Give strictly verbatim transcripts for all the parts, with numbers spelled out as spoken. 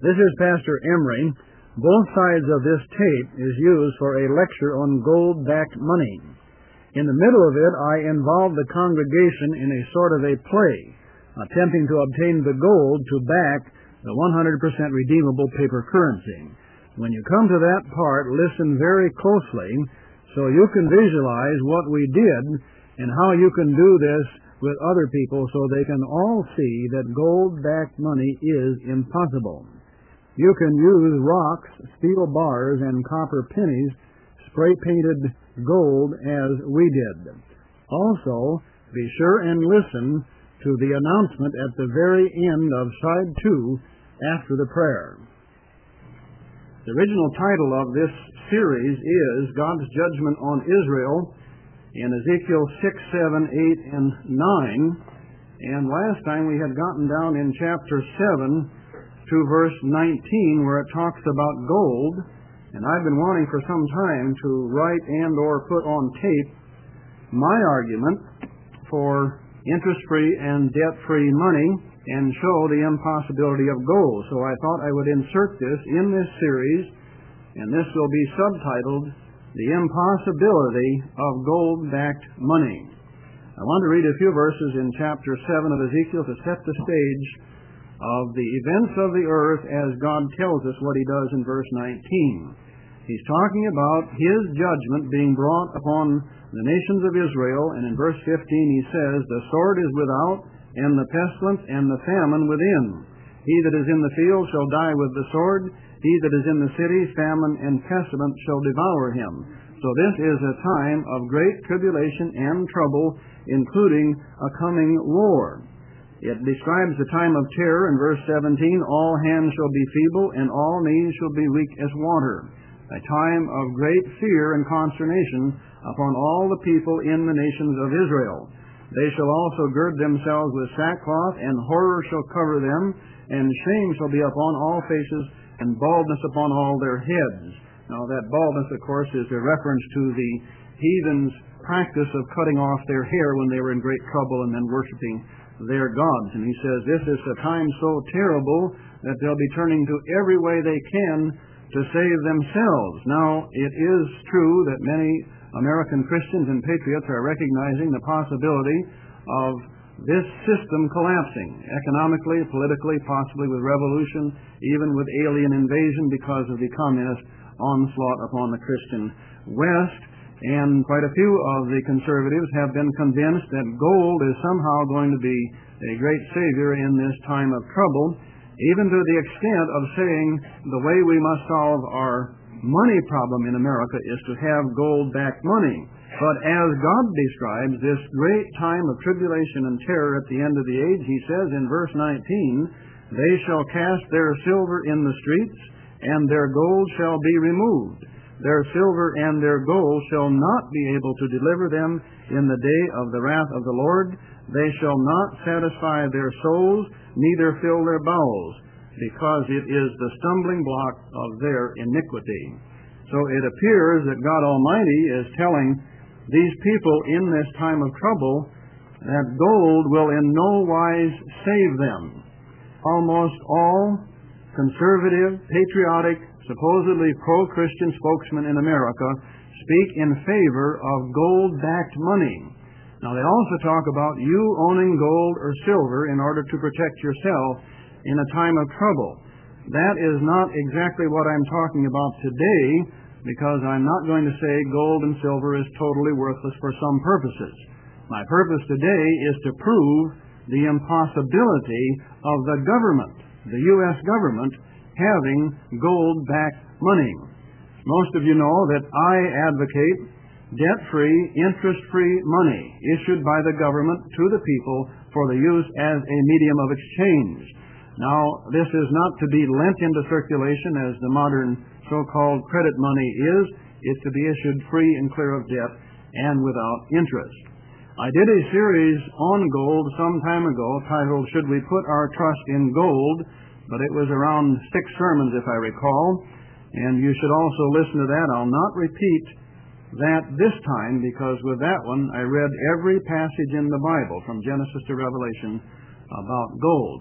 This is Pastor Emery. Both sides of this tape is used for a lecture on gold-backed money. In the middle of it, I involved the congregation in a sort of a play, attempting to obtain the gold to back the one hundred percent redeemable paper currency. When you come to that part, listen very closely so you can visualize what we did and how you can do this with other people so they can all see that gold-backed money is impossible. You can use rocks, steel bars, and copper pennies spray-painted gold as we did. Also, be sure and listen to the announcement at the very end of side two after the prayer. The original title of this series is God's Judgment on Israel in Ezekiel six, seven, eight, and nine. And last time we had gotten down in chapter seven to verse nineteen, where it talks about gold. And I've been wanting for some time to write and or put on tape my argument for interest-free and debt-free money and show the impossibility of gold. So I thought I would insert this in this series, and this will be subtitled, The Impossibility of Gold-Backed Money. I want to read a few verses in chapter seven of Ezekiel to set the stage of the events of the earth as God tells us what He does in verse nineteen. He's talking about His judgment being brought upon the nations of Israel, and in verse fifteen He says, The sword is without, and the pestilence and the famine within. He that is in the field shall die with the sword. He that is in the city, famine and pestilence shall devour him. So this is a time of great tribulation and trouble, including a coming war. It describes the time of terror in verse seventeen. All hands shall be feeble, and all knees shall be weak as water. A time of great fear and consternation upon all the people in the nations of Israel. They shall also gird themselves with sackcloth, and horror shall cover them, and shame shall be upon all faces, and baldness upon all their heads. Now that baldness, of course, is a reference to the heathens' practice of cutting off their hair when they were in great trouble and then worshiping their gods. And he says this is a time so terrible that they'll be turning to every way they can to save themselves. Now, it is true that many American Christians and patriots are recognizing the possibility of this system collapsing, economically, politically, possibly with revolution, even with alien invasion because of the communist onslaught upon the Christian West. And quite a few of the conservatives have been convinced that gold is somehow going to be a great savior in this time of trouble, even to the extent of saying the way we must solve our money problem in America is to have gold-backed money. But as God describes this great time of tribulation and terror at the end of the age, He says in verse nineteen, They shall cast their silver in the streets, and their gold shall be removed. Their silver and their gold shall not be able to deliver them in the day of the wrath of the Lord. They shall not satisfy their souls, neither fill their bowels, because it is the stumbling block of their iniquity. So it appears that God Almighty is telling these people in this time of trouble that gold will in no wise save them. Almost all conservative, patriotic, supposedly pro-Christian spokesmen in America speak in favor of gold-backed money. Now, they also talk about you owning gold or silver in order to protect yourself in a time of trouble. That is not exactly what I'm talking about today, because I'm not going to say gold and silver is totally worthless for some purposes. My purpose today is to prove the impossibility of the government, the U S government, having gold-backed money. Most of you know that I advocate debt-free, interest-free money issued by the government to the people for the use as a medium of exchange. Now, this is not to be lent into circulation as the modern so-called credit money is. It's to be issued free and clear of debt and without interest. I did a series on gold some time ago titled, Should We Put Our Trust in Gold? But it was around six sermons, if I recall, and you should also listen to that. I'll not repeat that this time, because with that one I read every passage in the Bible from Genesis to Revelation about gold.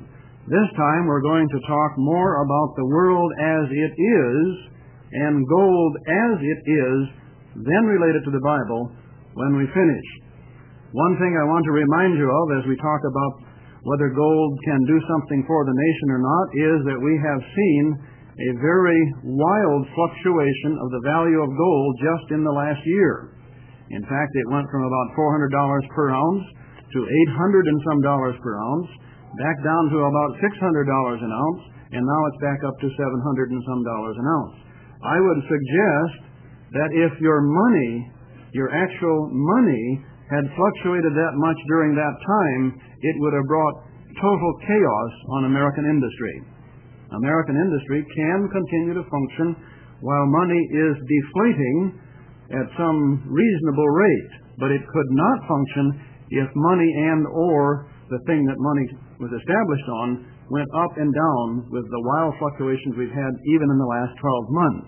This time we're going to talk more about the world as it is and gold as it is, then relate it to the Bible when we finish. One thing I want to remind you of as we talk about whether gold can do something for the nation or not is that we have seen a very wild fluctuation of the value of gold just in the last year. In fact, it went from about four hundred dollars per ounce to eight hundred and some dollars per ounce, back down to about six hundred dollars an ounce, and now it's back up to seven hundred and some dollars an ounce. I would suggest that if your money, your actual money, had fluctuated that much during that time, it would have brought total chaos on American industry. American industry can continue to function while money is deflating at some reasonable rate, but it could not function if money and or the thing that money was established on went up and down with the wild fluctuations we've had even in the last twelve months.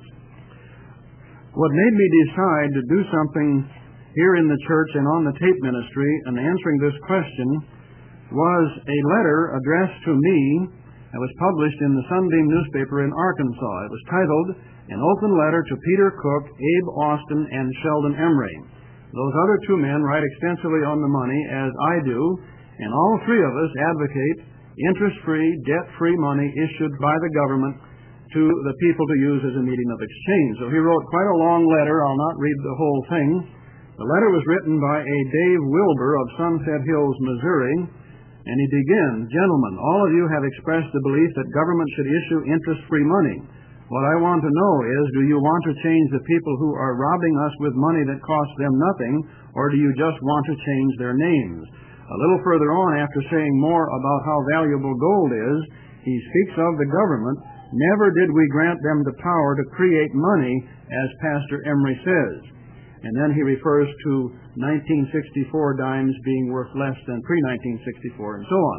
What made me decide to do something here in the church and on the tape ministry and answering this question was a letter addressed to me that was published in the Sunbeam newspaper in Arkansas. It was titled, An Open Letter to Peter Cook, Abe Austin, and Sheldon Emery. Those other two men write extensively on the money, as I do, and all three of us advocate interest-free, debt-free money issued by the government to the people to use as a medium of exchange. So he wrote quite a long letter. I'll not read the whole thing. The letter was written by a Dave Wilbur of Sunset Hills, Missouri, and he begins, Gentlemen, all of you have expressed the belief that government should issue interest-free money. What I want to know is, do you want to change the people who are robbing us with money that costs them nothing, or do you just want to change their names? A little further on, after saying more about how valuable gold is, he speaks of the government. Never did we grant them the power to create money, as Pastor Emery says. And then he refers to nineteen sixty-four dimes being worth less than pre nineteen sixty-four, and so on.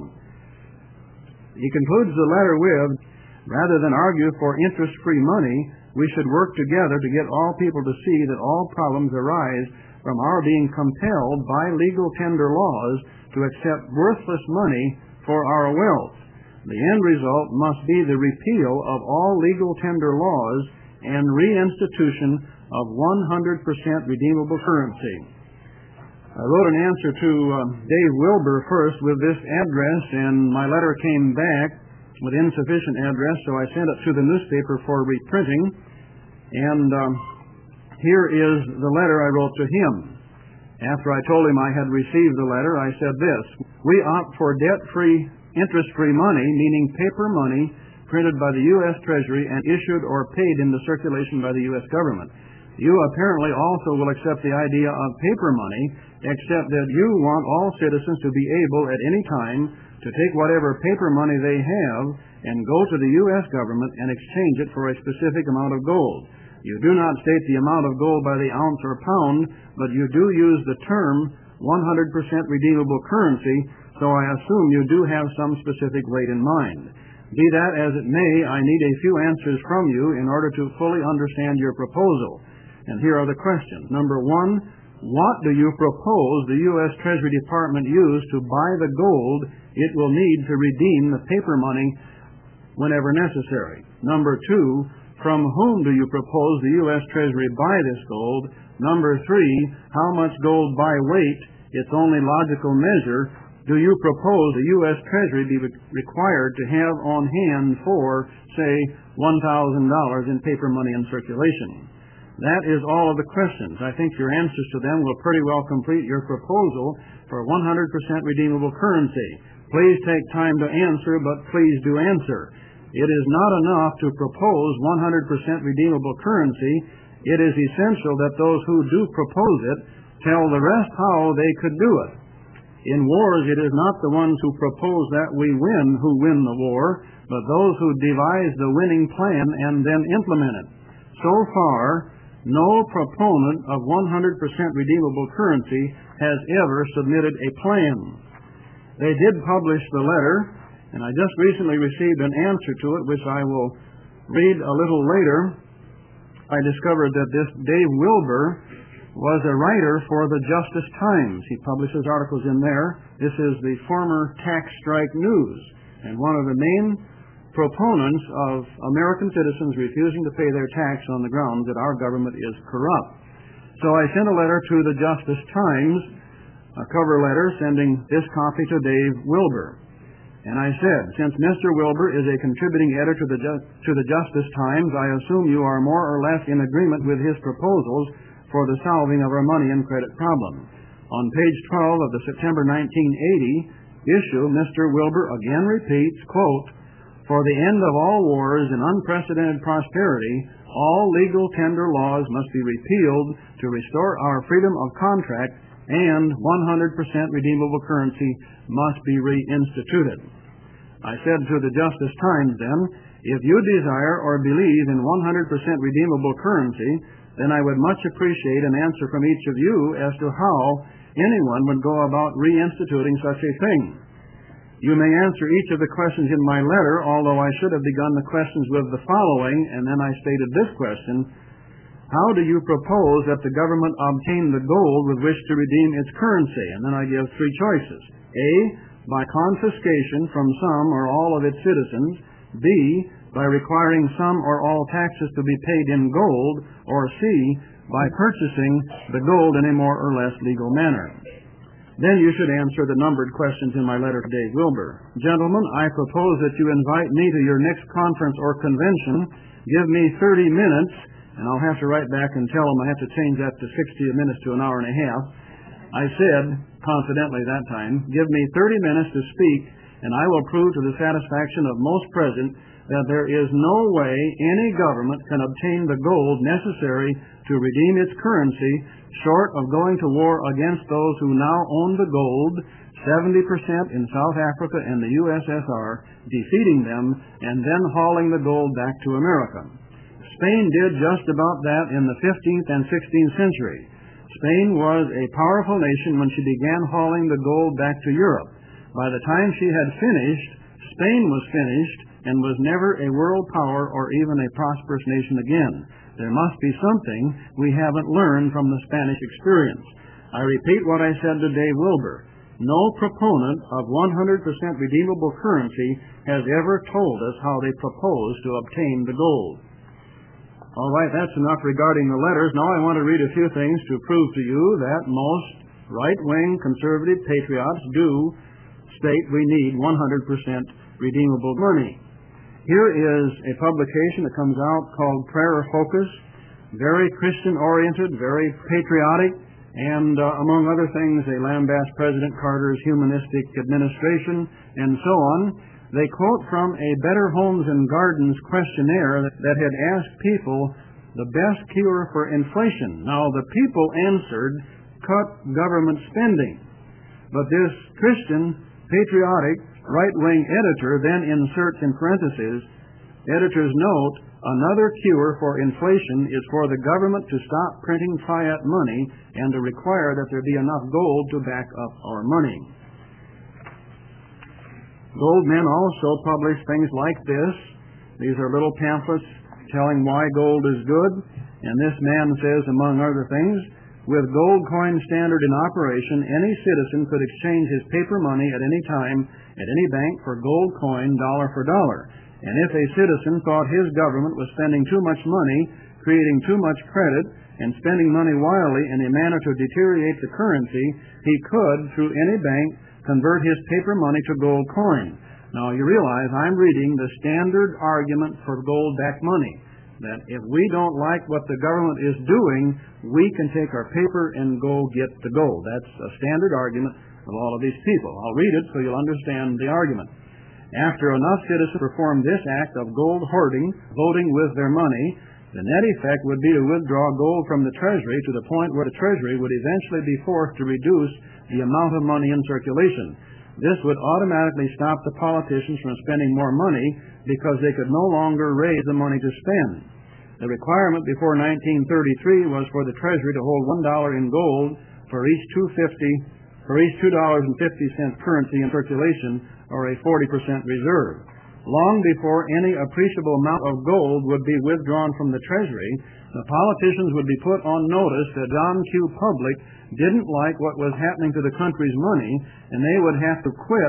He concludes the letter with, rather than argue for interest-free money, we should work together to get all people to see that all problems arise from our being compelled by legal tender laws to accept worthless money for our wealth. The end result must be the repeal of all legal tender laws and reinstitution of one hundred percent redeemable currency. I wrote an answer to uh, Dave Wilbur first with this address, and my letter came back with insufficient address, so I sent it to the newspaper for reprinting. And um, here is the letter I wrote to him. After I told him I had received the letter, I said this: We opt for debt-free, interest-free money, meaning paper money, printed by the U S Treasury and issued or paid into circulation by the U S government. You apparently also will accept the idea of paper money, except that you want all citizens to be able at any time to take whatever paper money they have and go to the U S government and exchange it for a specific amount of gold. You do not state the amount of gold by the ounce or pound, but you do use the term one hundred percent redeemable currency, so I assume you do have some specific rate in mind. Be that as it may, I need a few answers from you in order to fully understand your proposal. And here are the questions. Number one, what do you propose the U S Treasury Department use to buy the gold it will need to redeem the paper money whenever necessary? Number two, from whom do you propose the U S Treasury buy this gold? Number three, how much gold by weight, its only logical measure, do you propose the U S Treasury be required to have on hand for, say, one thousand dollars in paper money in circulation? That is all of the questions. I think your answers to them will pretty well complete your proposal for one hundred percent redeemable currency. Please take time to answer, but please do answer. It is not enough to propose one hundred percent redeemable currency. It is essential that those who do propose it tell the rest how they could do it. In wars, it is not the ones who propose that we win who win the war, but those who devise the winning plan and then implement it. So far, no proponent of one hundred percent redeemable currency has ever submitted a plan. They did publish the letter, and I just recently received an answer to it, which I will read a little later. I discovered that this Dave Wilbur was a writer for the Justice Times. He publishes articles in there. This is the former Tax Strike News. and one of the main proponents of American citizens refusing to pay their tax on the grounds that our government is corrupt. So I sent a letter to the Justice Times, a cover letter sending this copy to Dave Wilbur. And I said, since Mister Wilbur is a contributing editor to the, Ju- to the Justice Times, I assume you are more or less in agreement with his proposals for the solving of our money and credit problem. On page twelve of the September nineteen eighty issue, Mister Wilbur again repeats, quote, "For the end of all wars and unprecedented prosperity, all legal tender laws must be repealed to restore our freedom of contract, and one hundred percent redeemable currency must be reinstituted." I said to the Justice Times then, if you desire or believe in one hundred percent redeemable currency, then I would much appreciate an answer from each of you as to how anyone would go about reinstituting such a thing. You may answer each of the questions in my letter, although I should have begun the questions with the following, and then I stated this question: how do you propose that the government obtain the gold with which to redeem its currency? And then I give three choices. A, by confiscation from some or all of its citizens. B, by requiring some or all taxes to be paid in gold. Or C, by purchasing the gold in a more or less legal manner. Then you should answer the numbered questions in my letter to Dave Wilbur. Gentlemen, I propose that you invite me to your next conference or convention. Give me thirty minutes, and I'll have to write back and tell them I have to change that to sixty minutes to an hour and a half. I said, confidently that time, give me thirty minutes to speak, and I will prove to the satisfaction of most present that there is no way any government can obtain the gold necessary to redeem its currency short of going to war against those who now own the gold, seventy percent in South Africa and the U S S R, defeating them, and then hauling the gold back to America. Spain did just about that in the fifteenth and sixteenth century. Spain was a powerful nation when she began hauling the gold back to Europe. By the time she had finished, Spain was finished and was never a world power or even a prosperous nation again. There must be something we haven't learned from the Spanish experience. I repeat what I said to Dave Wilbur. No proponent of one hundred percent redeemable currency has ever told us how they propose to obtain the gold. All right, that's enough regarding the letters. Now I want to read a few things to prove to you that most right-wing conservative patriots do state we need one hundred percent redeemable money. Here is a publication that comes out called Prayer Focus, very Christian-oriented, very patriotic, and uh, among other things, they lambast President Carter's humanistic administration and so on. They quote from a Better Homes and Gardens questionnaire that, that had asked people the best cure for inflation. Now, the people answered, cut government spending. But this Christian, patriotic, right-wing editor then inserts in parentheses, editor's note, another cure for inflation is for the government to stop printing fiat money and to require that there be enough gold to back up our money. Gold men also publish things like this. These are little pamphlets telling why gold is good. And this man says, among other things, with gold coin standard in operation, any citizen could exchange his paper money at any time at any bank for gold coin dollar for dollar. And if a citizen thought his government was spending too much money, creating too much credit, and spending money wildly in a manner to deteriorate the currency, he could, through any bank, convert his paper money to gold coin. Now, you realize I'm reading the standard argument for gold-backed money, that if we don't like what the government is doing, we can take our paper and go get the gold. That's a standard argument of all of these people. I'll read it so you'll understand the argument. After enough citizens perform this act of gold hoarding, voting with their money, the net effect would be to withdraw gold from the Treasury to the point where the Treasury would eventually be forced to reduce the amount of money in circulation. This would automatically stop the politicians from spending more money because they could no longer raise the money to spend. The requirement before nineteen thirty-three was for the Treasury to hold one dollar in gold for each two fifty for each two dollars and fifty cents currency in circulation, or a forty percent reserve. Long before any appreciable amount of gold would be withdrawn from the Treasury, the politicians would be put on notice that John Q. Public didn't like what was happening to the country's money, and they would have to quit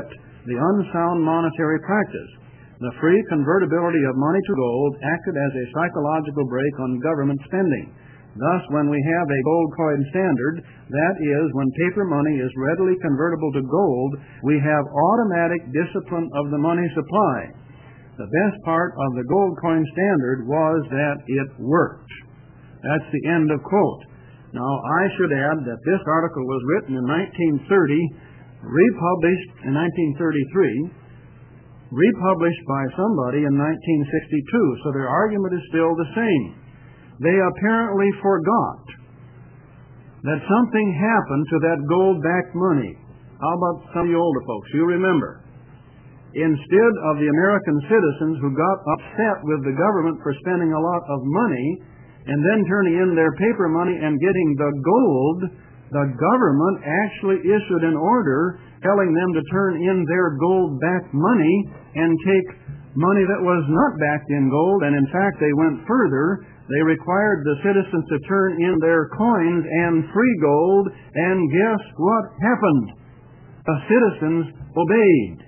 the unsound monetary practice. The free convertibility of money to gold acted as a psychological brake on government spending. Thus, when we have a gold coin standard, that is, when paper money is readily convertible to gold, we have automatic discipline of the money supply. The best part of the gold coin standard was that it worked. That's the end of quote. Now, I should add that this article was written in nineteen thirty, republished in nineteen thirty-three, republished by somebody in nineteen sixty-two, so their argument is still the same. They apparently forgot that something happened to that gold-backed money. How about some of you older folks? You remember. Instead of the American citizens who got upset with the government for spending a lot of money and then turning in their paper money and getting the gold, the government actually issued an order telling them to turn in their gold-backed money and take money that was not backed in gold, and in fact they went further. They required the citizens to turn in their coins and free gold, and guess what happened? The citizens obeyed.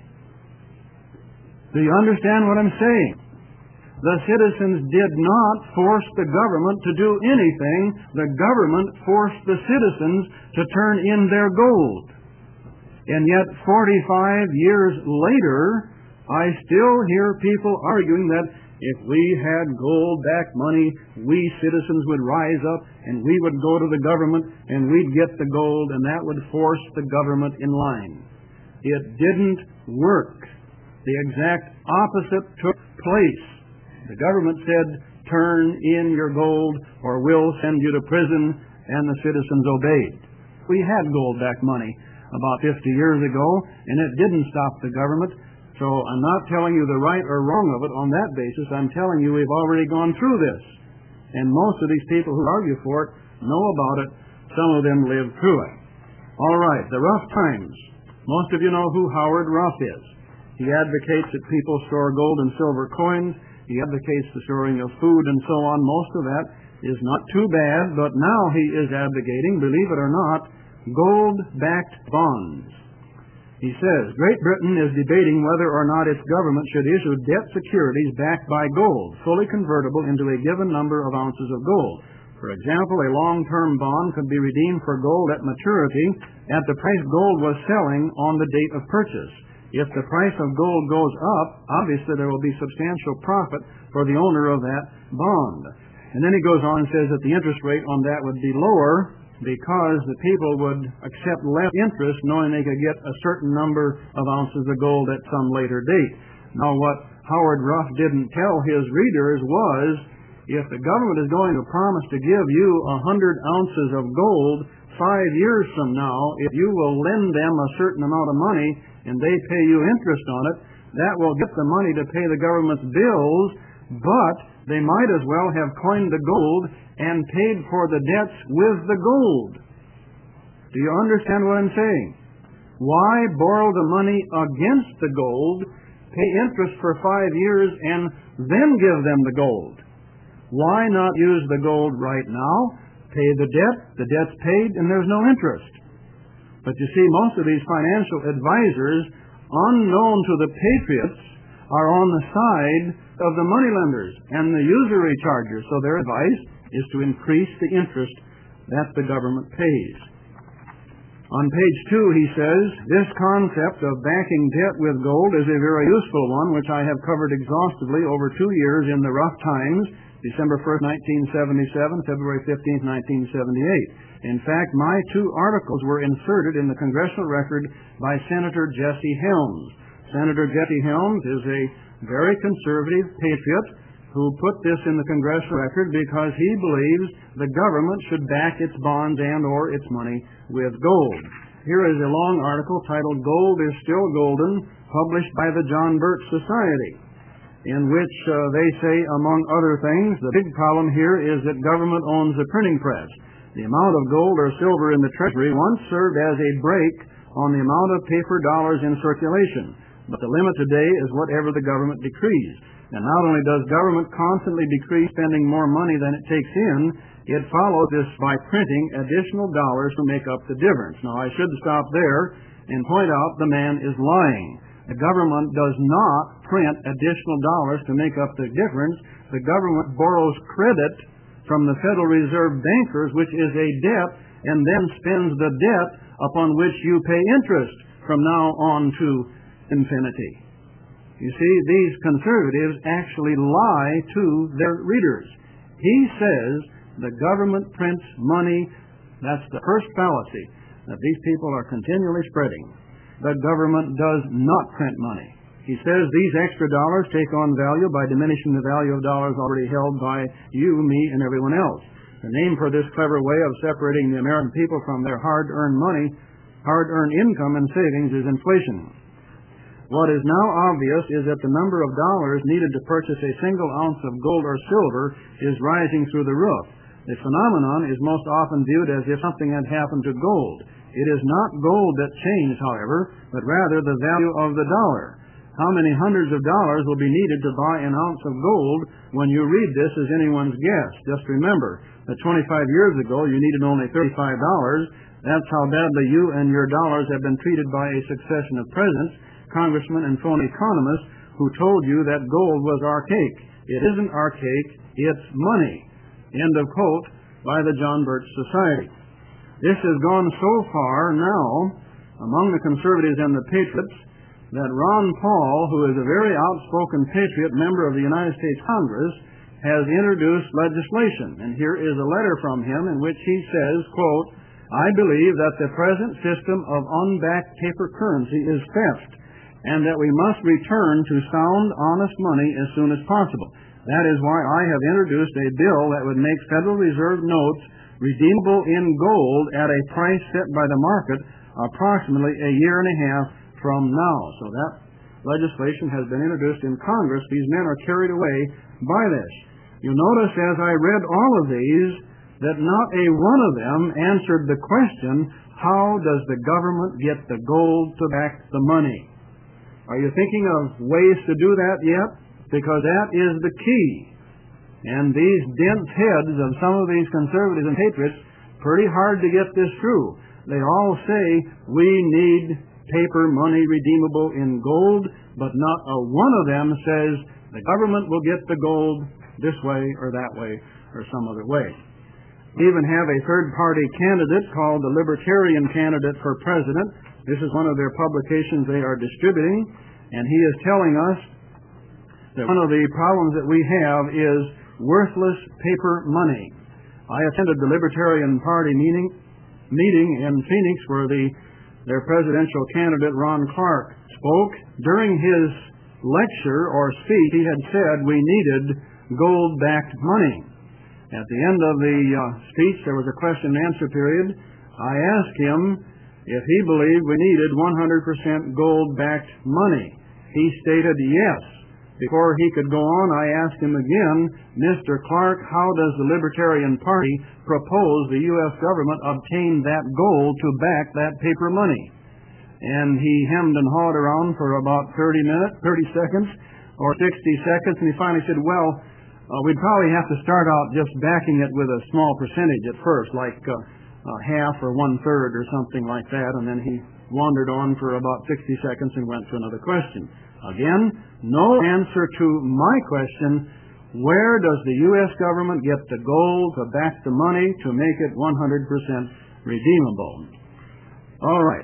Do you understand what I'm saying? The citizens did not force the government to do anything. The government forced the citizens to turn in their gold. And yet, forty-five years later, I still hear people arguing that if we had gold-backed money, we citizens would rise up and we would go to the government and we'd get the gold, and that would force the government in line. It didn't work. The exact opposite took place. The government said, turn in your gold or we'll send you to prison, and the citizens obeyed. We had gold-backed money about fifty years ago, and it didn't stop the government. So I'm not telling you the right or wrong of it on that basis. I'm telling you we've already gone through this. And most of these people who argue for it know about it. Some of them lived through it. All right, the rough times. Most of you know who Howard Ruff is. He advocates that people store gold and silver coins. He advocates the storing of food and so on. Most of that is not too bad, but now he is advocating, believe it or not, gold-backed bonds. He says, Great Britain is debating whether or not its government should issue debt securities backed by gold, fully convertible into a given number of ounces of gold. For example, a long-term bond could be redeemed for gold at maturity at the price gold was selling on the date of purchase. If the price of gold goes up, obviously there will be substantial profit for the owner of that bond. And then he goes on and says that the interest rate on that would be lower because the people would accept less interest knowing they could get a certain number of ounces of gold at some later date. Now, what Howard Ruff didn't tell his readers was, if the government is going to promise to give you a hundred ounces of gold five years from now, if you will lend them a certain amount of money and they pay you interest on it, that will get the money to pay the government's bills, but they might as well have coined the gold and paid for the debts with the gold. Do you understand what I'm saying? Why borrow the money against the gold, pay interest for five years, and then give them the gold? Why not use the gold right now, pay the debt, the debt's paid, and there's no interest? But you see, most of these financial advisors, unknown to the patriots, are on the side of the moneylenders and the usury chargers. So their advice is to increase the interest that the government pays. On page two, he says, this concept of backing debt with gold is a very useful one, which I have covered exhaustively over two years in the Rough Times, December first, nineteen seventy-seven, February fifteenth, nineteen seventy-eight. In fact, my two articles were inserted in the Congressional Record by Senator Jesse Helms. Senator Jesse Helms is a very conservative patriot who put this in the Congressional Record because he believes the government should back its bonds and or its money with gold. Here is a long article titled Gold is Still Golden, published by the John Birch Society, in which uh, they say, among other things, the big problem here is that government owns the printing press. The amount of gold or silver in the Treasury once served as a brake on the amount of paper dollars in circulation. But the limit today is whatever the government decrees. And not only does government constantly decree spending more money than it takes in, it follows this by printing additional dollars to make up the difference. Now, I should stop there and point out the man is lying. The government does not print additional dollars to make up the difference. The government borrows credit from the Federal Reserve bankers, which is a debt, and then spends the debt upon which you pay interest from now on to infinity. You see, these conservatives actually lie to their readers. He says the government prints money. That's the first fallacy that these people are continually spreading. The government does not print money. He says these extra dollars take on value by diminishing the value of dollars already held by you, me, and everyone else. The name for this clever way of separating the American people from their hard-earned money, hard-earned income and savings is inflation. What is now obvious is that the number of dollars needed to purchase a single ounce of gold or silver is rising through the roof. The phenomenon is most often viewed as if something had happened to gold. It is not gold that changed, however, but rather the value of the dollar. How many hundreds of dollars will be needed to buy an ounce of gold? When you read this is anyone's guess. Just remember that twenty-five years ago you needed only thirty-five dollars. That's how badly you and your dollars have been treated by a succession of presidents, congressmen, and phony economists who told you that gold was archaic. It isn't archaic, it's money. End of quote by the John Birch Society. This has gone so far now among the conservatives and the patriots that Ron Paul, who is a very outspoken patriot member of the United States Congress, has introduced legislation. And here is a letter from him in which he says, quote, I believe that the present system of unbacked paper currency is theft and that we must return to sound, honest money as soon as possible. That is why I have introduced a bill that would make Federal Reserve notes redeemable in gold at a price set by the market approximately a year and a half from now. So that legislation has been introduced in Congress. These men are carried away by this. You'll notice as I read all of these that not a one of them answered the question, how does the government get the gold to back the money? Are you thinking of ways to do that yet? Because that is the key. And these dense heads of some of these conservatives and patriots, pretty hard to get this through. They all say we need paper money redeemable in gold, but not a one of them says the government will get the gold this way or that way or some other way. We even have a third-party candidate called the Libertarian Candidate for President. This is one of their publications they are distributing, and he is telling us that one of the problems that we have is worthless paper money. I attended the Libertarian Party meeting, meeting in Phoenix where the, their presidential candidate, Ron Clark, spoke. During his lecture or speech, he had said we needed gold-backed money. At the end of the uh, speech, there was a question and answer period. I asked him if he believed we needed one hundred percent gold-backed money. He stated yes. Before he could go on, I asked him again, Mister Clark, how does the Libertarian Party propose the U S government obtain that gold to back that paper money? And he hemmed and hawed around for about thirty minutes, thirty seconds, or sixty seconds, and he finally said, well, uh, we'd probably have to start out just backing it with a small percentage at first, like uh, uh, half or one-third or something like that, and then he wandered on for about sixty seconds and went to another question. Again, no answer to my question, where does the U S government get the gold to back the money to make it one hundred percent redeemable? All right.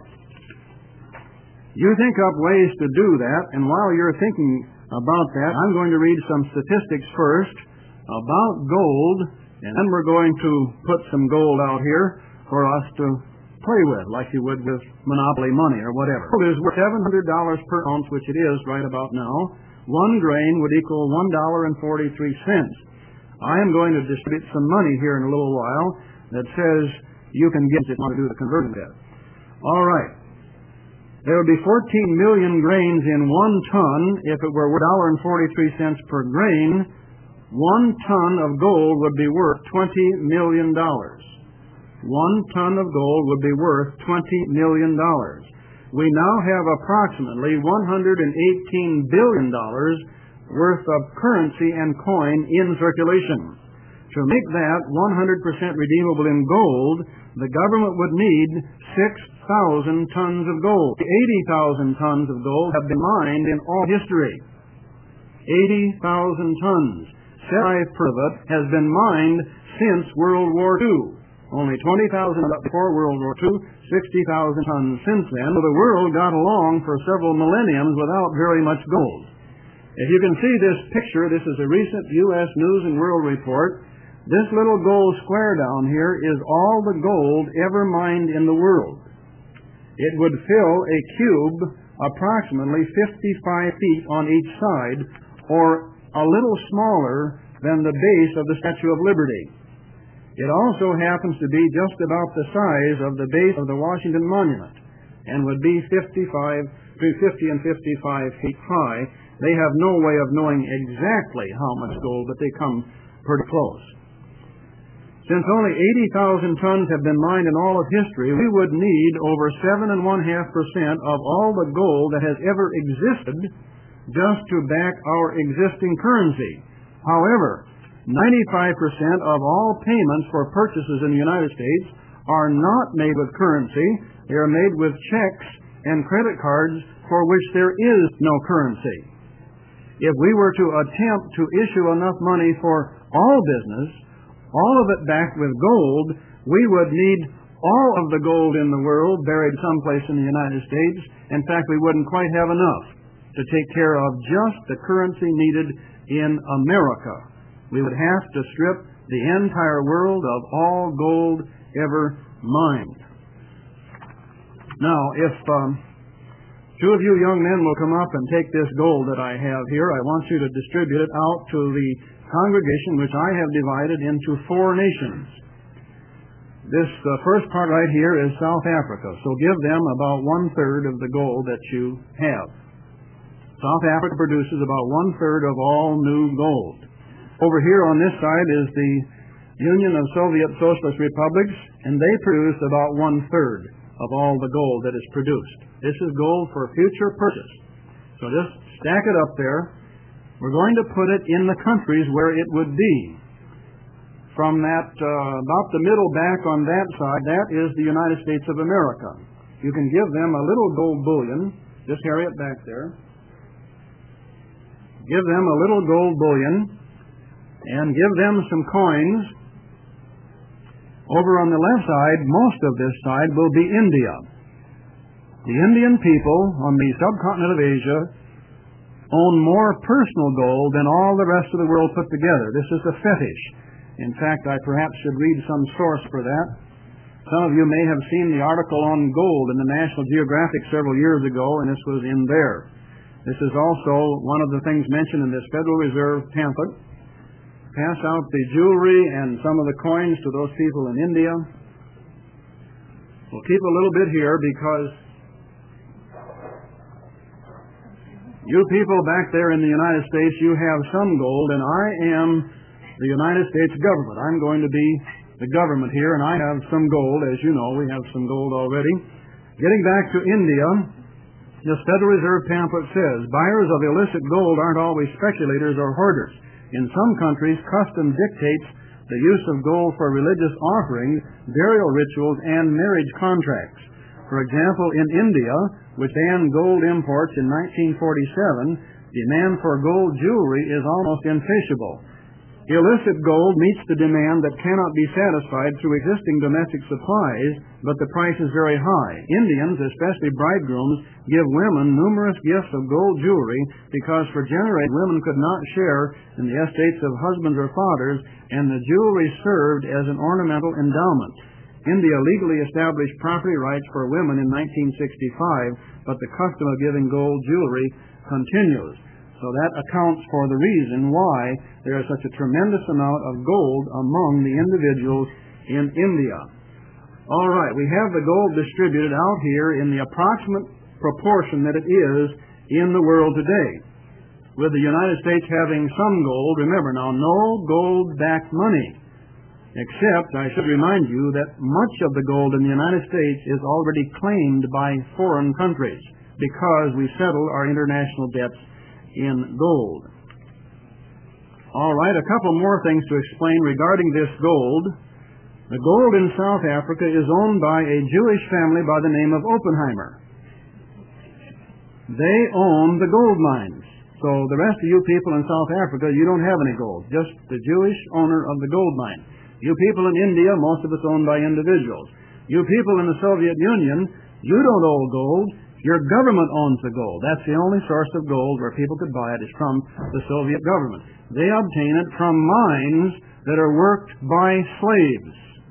You think up ways to do that, and while you're thinking about that, I'm going to read some statistics first about gold, and then we're going to put some gold out here for us to play with, like you would with Monopoly money or whatever. Gold is worth seven hundred dollars per ounce, which it is right about now. One grain would equal one dollar and forty-three cents. I am going to distribute some money here in a little while that says you can get it if you want to do the conversion bit. All right. There would be fourteen million grains in one ton if it were one dollar and forty-three cents per grain. One ton of gold would be worth twenty million dollars. One ton of gold would be worth twenty million dollars. We now have approximately one hundred eighteen billion dollars worth of currency and coin in circulation. To make that one hundred percent redeemable in gold, the government would need six thousand tons of gold. eighty thousand tons of gold have been mined in all history. eighty thousand tons. seventy-five percent of it has been mined since World War Two. Only twenty thousand before World War Two, sixty thousand tons since then. So the world got along for several millenniums without very much gold. If you can see this picture, this is a recent U S News and World Report. This little gold square down here is all the gold ever mined in the world. It would fill a cube approximately fifty-five feet on each side, or a little smaller than the base of the Statue of Liberty. It also happens to be just about the size of the base of the Washington Monument, and would be fifty-five, between fifty and fifty-five feet high. They have no way of knowing exactly how much gold, but they come pretty close. Since only eighty thousand tons have been mined in all of history, we would need over seven and one half percent of all the gold that has ever existed just to back our existing currency. However, ninety-five percent of all payments for purchases in the United States are not made with currency. They are made with checks and credit cards for which there is no currency. If we were to attempt to issue enough money for all business, all of it backed with gold, we would need all of the gold in the world buried someplace in the United States. In fact, we wouldn't quite have enough to take care of just the currency needed in America. We would have to strip the entire world of all gold ever mined. Now, if um, two of you young men will come up and take this gold that I have here, I want you to distribute it out to the congregation which I have divided into four nations. This uh, first part right here is South Africa, so give them about one-third of the gold that you have. South Africa produces about one-third of all new gold. Over here on this side is the Union of Soviet Socialist Republics, and they produce about one-third of all the gold that is produced. This is gold for future purchase. So just stack it up there. We're going to put it in the countries where it would be. From that, uh, about the middle back on that side, that is the United States of America. You can give them a little gold bullion. Just carry it back there. Give them a little gold bullion and give them some coins. Over on the left side, most of this side will be India. The Indian people on the subcontinent of Asia own more personal gold than all the rest of the world put together. This is a fetish. In fact, I perhaps should read some source for that. Some of you may have seen the article on gold in the National Geographic several years ago, and this was in there. This is also one of the things mentioned in this Federal Reserve pamphlet. Pass out the jewelry and some of the coins to those people in India. We'll keep a little bit here because you people back there in the United States, you have some gold, and I am the United States government. I'm going to be the government here, and I have some gold. As you know, we have some gold already. Getting back to India, this Federal Reserve pamphlet says, buyers of illicit gold aren't always speculators or hoarders. In some countries, custom dictates the use of gold for religious offerings, burial rituals, and marriage contracts. For example, in India, which banned gold imports in nineteen forty-seven, demand for gold jewelry is almost insatiable. Illicit gold meets the demand that cannot be satisfied through existing domestic supplies, but the price is very high. Indians, especially bridegrooms, give women numerous gifts of gold jewelry because for generations women could not share in the estates of husbands or fathers, and the jewelry served as an ornamental endowment. India legally established property rights for women in nineteen sixty-five, but the custom of giving gold jewelry continues. So that accounts for the reason why there is such a tremendous amount of gold among the individuals in India. All right, we have the gold distributed out here in the approximate proportion that it is in the world today. With the United States having some gold, remember now, no gold-backed money. Except, I should remind you that much of the gold in the United States is already claimed by foreign countries because we settle our international debts in gold. All right, a couple more things to explain regarding this gold. The gold in South Africa is owned by a Jewish family by the name of Oppenheimer. They own the gold mines. So the rest of you people in South Africa, you don't have any gold, just the Jewish owner of the gold mine. You people in India, most of it's owned by individuals. You people in the Soviet Union, you don't own gold. Your government owns the gold. That's the only source of gold where people could buy it is from the Soviet government. They obtain it from mines that are worked by slaves.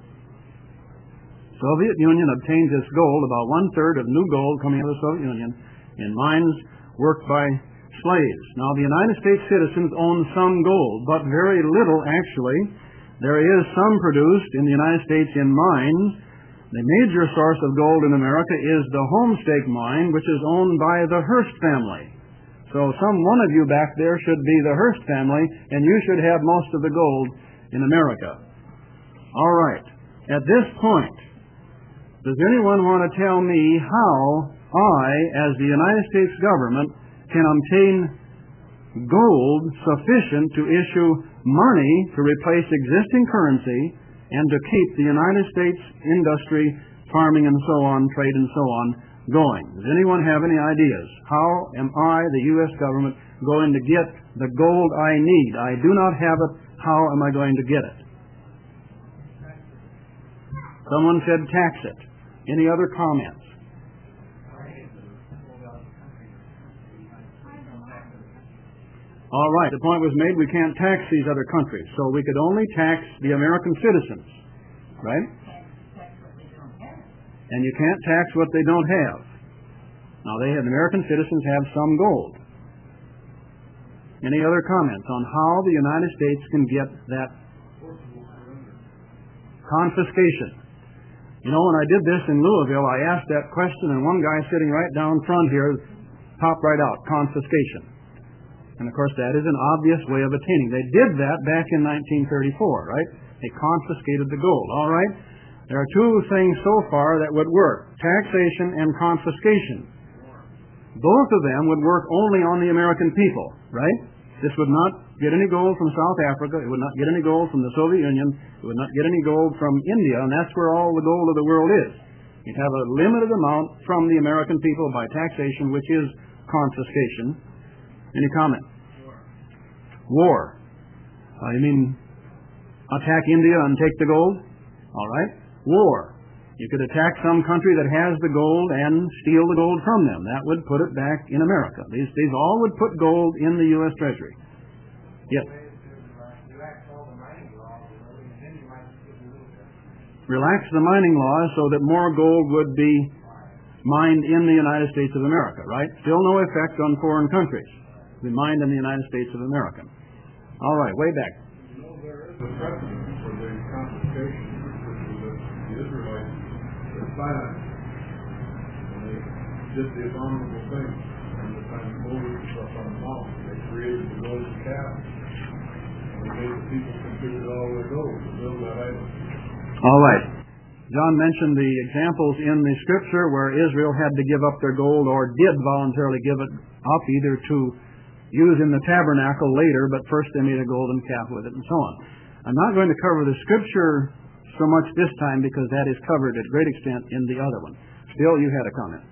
Soviet Union obtains its gold, about one-third of new gold coming out of the Soviet Union, in mines worked by slaves. Now, the United States citizens own some gold, but very little, actually. There is some produced in the United States in mines. The major source of gold in America is the Homestake mine, which is owned by the Hearst family. So some one of you back there should be the Hearst family, and you should have most of the gold in America. All right. At this point, does anyone want to tell me how I, as the United States government, can obtain gold sufficient to issue money to replace existing currency and to keep the United States industry, farming and so on, trade and so on, going? Does anyone have any ideas? How am I, the U S government, going to get the gold I need? I do not have it. How am I going to get it? Someone said tax it. Any other comments? All right, the point was made we can't tax these other countries, so we could only tax the American citizens, right? And you can't tax what they don't have. Now, they have, American citizens have some gold. Any other comments on how the United States can get that confiscation? You know, when I did this in Louisville, I asked that question, and one guy sitting right down front here popped right out, confiscation. And, of course, that is an obvious way of attaining. They did that back in nineteen thirty-four, right? They confiscated the gold. All right? There are two things so far that would work, taxation and confiscation. Both of them would work only on the American people, right? This would not get any gold from South Africa. It would not get any gold from the Soviet Union. It would not get any gold from India, and that's where all the gold of the world is. You'd have a limited amount from the American people by taxation, which is confiscation. Any comment? War. Uh, you mean attack India and take the gold? All right. War. You could attack some country that has the gold and steal the gold from them. That would put it back in America. These, these all would put gold in the U S Treasury. Yes. Relax the mining laws so that more gold would be mined in the United States of America, right? Still no effect on foreign countries. Be mined in the United States of America. All right, way back. You know, there is a precedent for the confiscation, which was that the Israelites were silent when they did the abominable things. And the time Moses was up on the mountain, they created the golden calf, and they made the people contribute all their gold to build that idol. All right. John mentioned the examples in the Scripture where Israel had to give up their gold or did voluntarily give it up, either to use in the tabernacle later, but first they made a golden calf with it and so on. I'm not going to cover the Scripture so much this time because that is covered at great extent in the other one. Bill, you had a comment.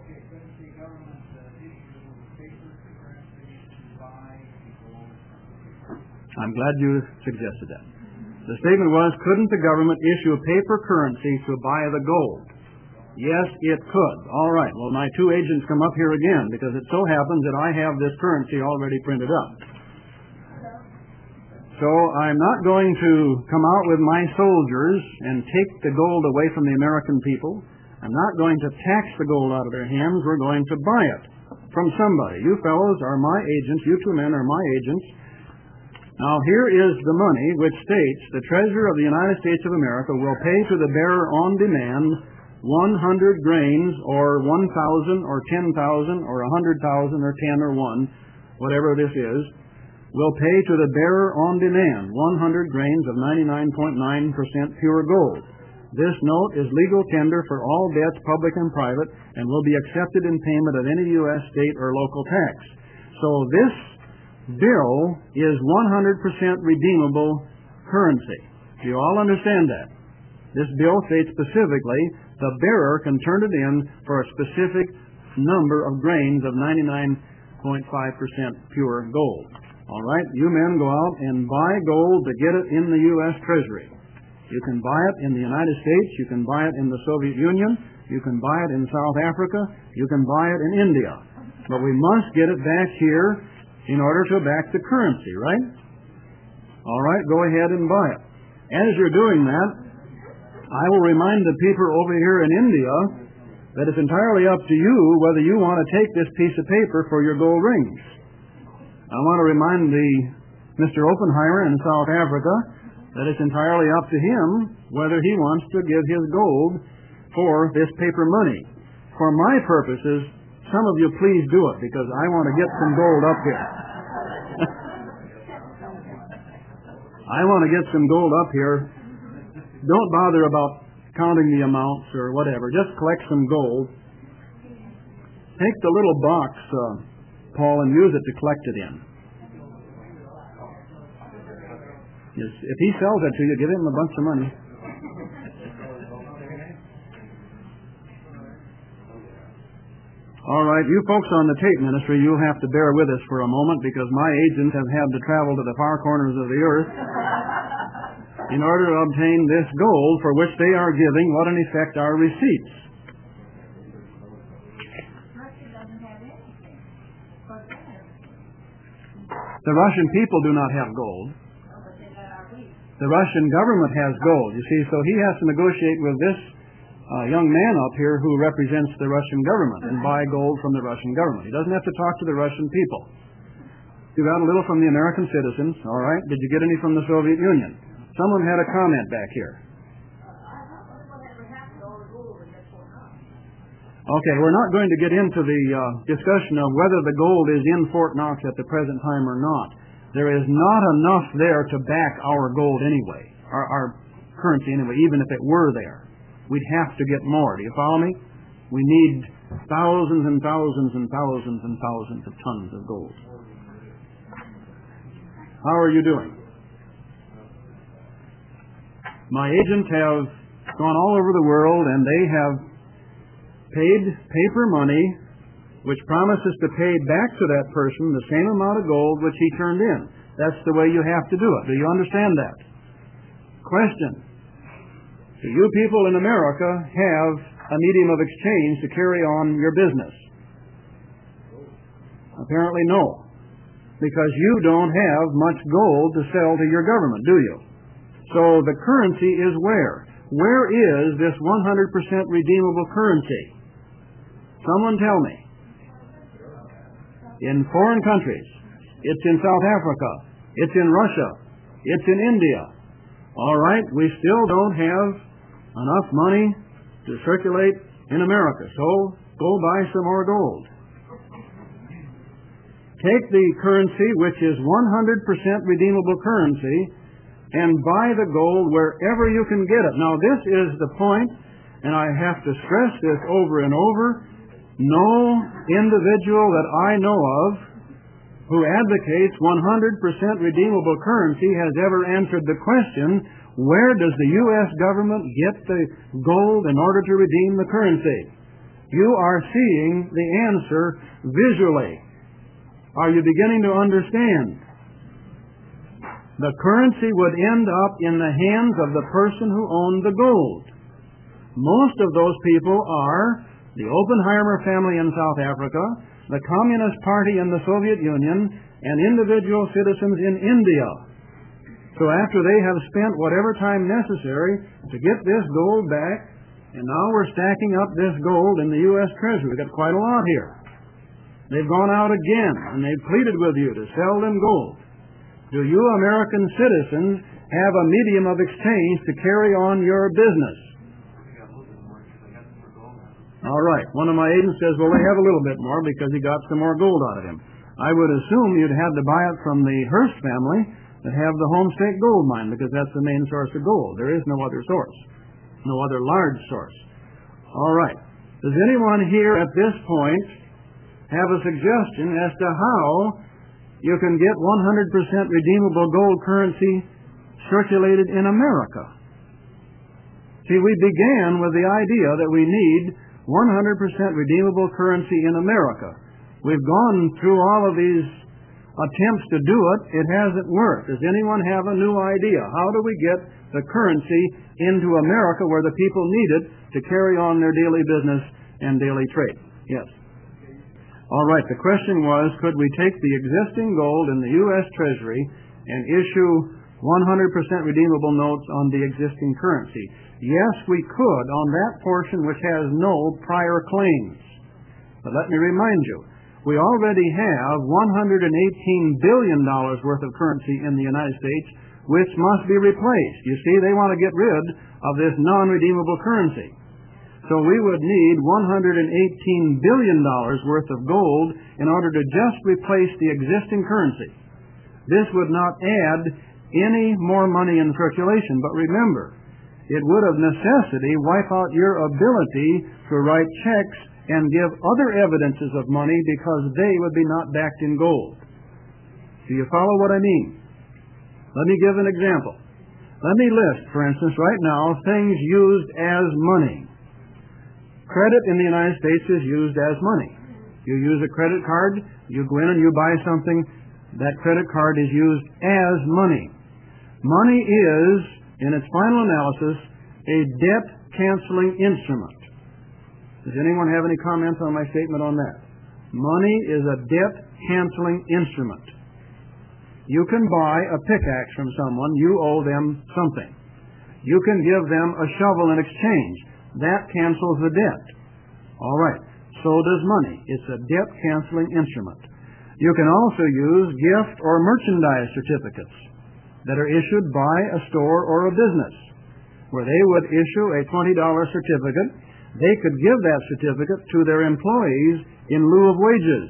I'm glad you suggested that. The statement was, couldn't the government issue a paper currency to buy the gold? Yes, it could. All right. Well, my two agents come up here again because it so happens that I have this currency already printed up. So I'm not going to come out with my soldiers and take the gold away from the American people. I'm not going to tax the gold out of their hands. We're going to buy it from somebody. You fellows are my agents. You two men are my agents. Now, here is the money which states the Treasurer of the United States of America will pay to the bearer on demand one hundred grains or one thousand or ten thousand or one hundred thousand or ten or one, whatever this is, will pay to the bearer on demand one hundred grains of ninety-nine point nine percent pure gold. This note is legal tender for all debts, public and private, and will be accepted in payment of any U S state or local tax. So this bill is one hundred percent redeemable currency. Do you all understand that? This bill states specifically the bearer can turn it in for a specific number of grains of ninety-nine point five percent pure gold. All right, you men go out and buy gold to get it in the U S Treasury. You can buy it in the United States. You can buy it in the Soviet Union. You can buy it in South Africa. You can buy it in India. But we must get it back here in order to back the currency, right? All right, go ahead and buy it. As you're doing that, I will remind the people over here in India that it's entirely up to you whether you want to take this piece of paper for your gold rings. I want to remind the Mister Oppenheimer in South Africa that it's entirely up to him whether he wants to give his gold for this paper money. For my purposes, some of you please do it, because I want to get some gold up here. I want to get some gold up here. Don't bother about counting the amounts or whatever. Just collect some gold. Take the little box, uh, Paul, and use it to collect it in. Yes, if he sells it to you, give him a bunch of money. All right, you folks on the tape ministry, you'll have to bear with us for a moment, because my agents have had to travel to the far corners of the earth in order to obtain this gold for which they are giving what in effect are receipts. The Russian people do not have gold. The Russian government has gold, you see, so he has to negotiate with this uh, young man up here who represents the Russian government and buy gold from the Russian government. He doesn't have to talk to the Russian people. You got a little from the American citizens, all right? Did you get any from the Soviet Union? Someone had a comment back here. Okay, we're not going to get into the uh, discussion of whether the gold is in Fort Knox at the present time or not. There is not enough there to back our gold anyway, our, our currency anyway, even if it were there. We'd have to get more. Do you follow me? We need thousands and thousands and thousands and thousands of tons of gold. How are you doing? My agents have gone all over the world, and they have paid paper money which promises to pay back to that person the same amount of gold which he turned in. That's the way you have to do it. Do you understand that? Question. Do you people in America have a medium of exchange to carry on your business? Apparently no. Because you don't have much gold to sell to your government, do you? So the currency is where? Where is this one hundred percent redeemable currency? Someone tell me. In foreign countries. It's in South Africa. It's in Russia. It's in India. All right, we still don't have enough money to circulate in America, so go buy some more gold. Take the currency, which is one hundred percent redeemable currency, and buy the gold wherever you can get it. Now, this is the point, and I have to stress this over and over. No individual that I know of who advocates one hundred percent redeemable currency has ever answered the question, where does the U S government get the gold in order to redeem the currency? You are seeing the answer visually. Are you beginning to understand? The currency would end up in the hands of the person who owned the gold. Most of those people are the Oppenheimer family in South Africa, the Communist Party in the Soviet Union, and individual citizens in India. So after they have spent whatever time necessary to get this gold back, and now we're stacking up this gold in the U S Treasury. We've got quite a lot here. They've gone out again, and they've pleaded with you to sell them gold. Do you American citizens have a medium of exchange to carry on your business? All right. One of my agents says, well, they have a little bit more because he got some more gold out of him. I would assume you'd have to buy it from the Hearst family that have the Home State Gold Mine, because that's the main source of gold. There is no other source, no other large source. All right. Does anyone here at this point have a suggestion as to how you can get one hundred percent redeemable gold currency circulated in America? See, we began with the idea that we need one hundred percent redeemable currency in America. We've gone through all of these attempts to do it. It hasn't worked. Does anyone have a new idea? How do we get the currency into America where the people need it to carry on their daily business and daily trade? Yes. All right. The question was, could we take the existing gold in the U S Treasury and issue one hundred percent redeemable notes on the existing currency? Yes, we could on that portion which has no prior claims. But let me remind you, we already have one hundred eighteen billion dollars worth of currency in the United States, which must be replaced. You see, they want to get rid of this non-redeemable currency. So we would need one hundred eighteen billion dollars worth of gold in order to just replace the existing currency. This would not add any more money in circulation, but remember, it would of necessity wipe out your ability to write checks and give other evidences of money because they would be not backed in gold. Do you follow what I mean? Let me give an example. Let me list, for instance, right now, things used as money. Credit in the United States is used as money. You use a credit card, you go in and you buy something, that credit card is used as money. Money is, in its final analysis, a debt-canceling instrument. Does anyone have any comments on my statement on that? Money is a debt-canceling instrument. You can buy a pickaxe from someone, you owe them something. You can give them a shovel in exchange. That cancels the debt. All right, so does money. It's a debt-canceling instrument. You can also use gift or merchandise certificates that are issued by a store or a business, where they would issue a twenty dollar certificate. They could give that certificate to their employees in lieu of wages.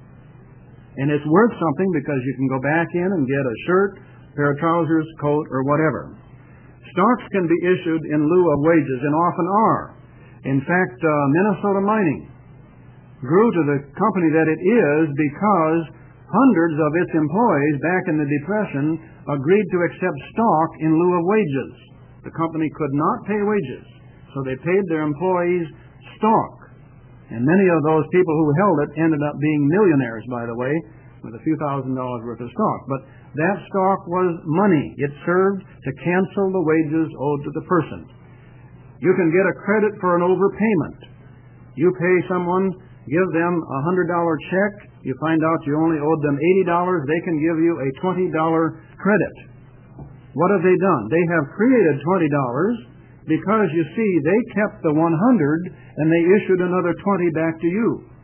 And it's worth something because you can go back in and get a shirt, pair of trousers, coat, or whatever. Stocks can be issued in lieu of wages, and often are. In fact, uh, Minnesota Mining grew to the company that it is because hundreds of its employees back in the Depression agreed to accept stock in lieu of wages. The company could not pay wages, so they paid their employees stock. And many of those people who held it ended up being millionaires, by the way, with a few thousand dollars worth of stock. But that stock was money. It served to cancel the wages owed to the person. You can get a credit for an overpayment. You pay someone, give them a one hundred dollar check, you find out you only owed them eighty dollars, they can give you a twenty dollar credit. What have they done? They have created twenty dollars because, you see, they kept the one hundred and they issued another twenty back to you.